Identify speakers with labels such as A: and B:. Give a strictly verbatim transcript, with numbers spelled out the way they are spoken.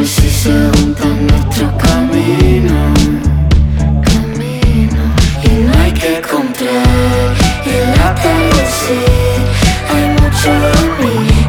A: sol si se junta en nuestro camino, camino. Y no hay que comprar el atardecer, hay mucho de mí.